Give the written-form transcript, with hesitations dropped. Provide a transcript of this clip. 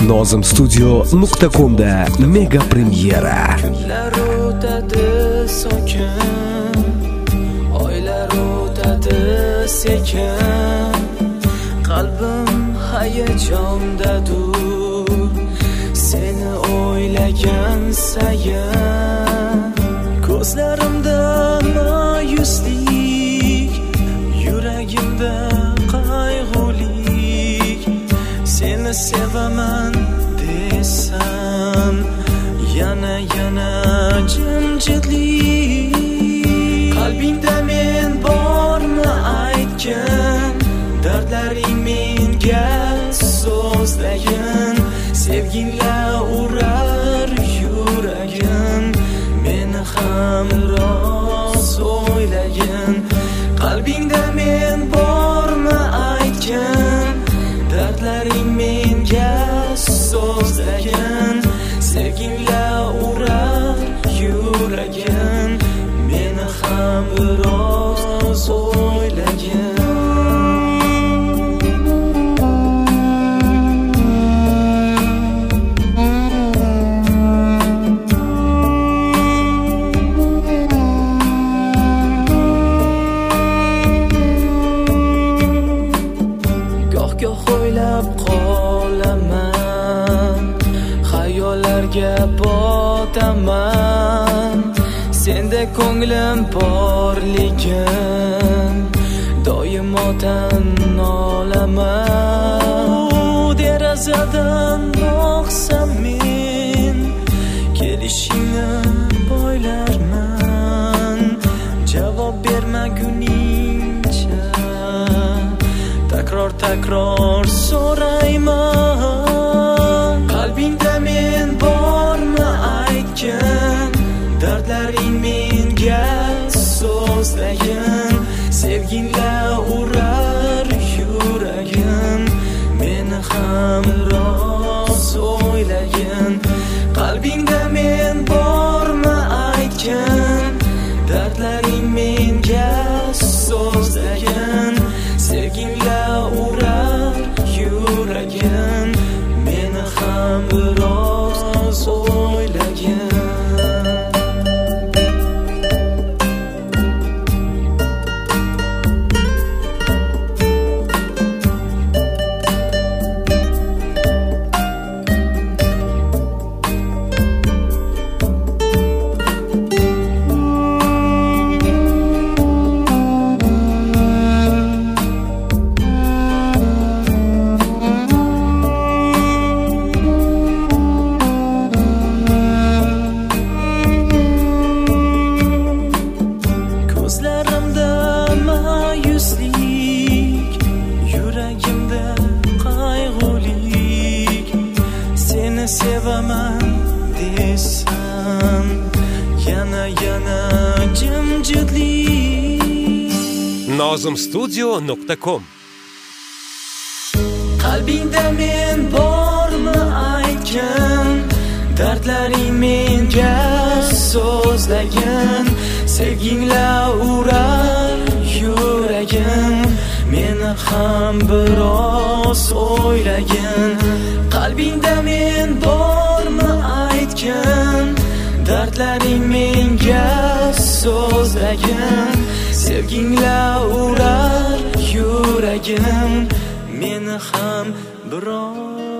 nozimstudio.com'da mega premyera. Kunlar o'tadi sokin, oylar o'tadi sekin, qalbim hayajondadur seni o'ylagan sayin. Ko'zlarimda ma'yuslik, yuragimda qayg'ulik. Seni sevaman desam yana jimjitlik. Qalbingda men bormi aytgin, dardlaring menga so'zlagin. Sevgingla urar yuragim, meni ham rost o'ylagin. Qalbingda men bormi aytgin, dardlaring menga so'zlagin. Sevgingla urar yuragim, meni ham rost o'ylagin. Goh o'ylab qolaman, xayollarga botaman. Senda ko'nglim borligim, doimo tan olaman. Derazadan boqsam men, kelishingni poylarman. Javob bermaguningcha takror so'rayman. Qalbingda men bormi aytgin, dardlaring menga so'zlagin. Sevgingla urar yuragim, meni ham rost o'ylagin. Qalbingda men bormi aytgin, dardlaring menga so'zlagin. Sevgingla urar yuragim, meni ham rost o'ylagin. Ko'zlarimda ma'yuslik, yuragimda qayg'ulik. Seni sevaman desam yana jimjitlik. nozimstudio.com. Qalbingda men bormi aytgin, dardlaring menga so'zlagin. Sevgingla urar yuragim, meni ham biroz o'ylagin. Qalbingda men bormi aytgin, dardlaring menga so'zlagin. Sevgingla urar yuragim, meni ham biroz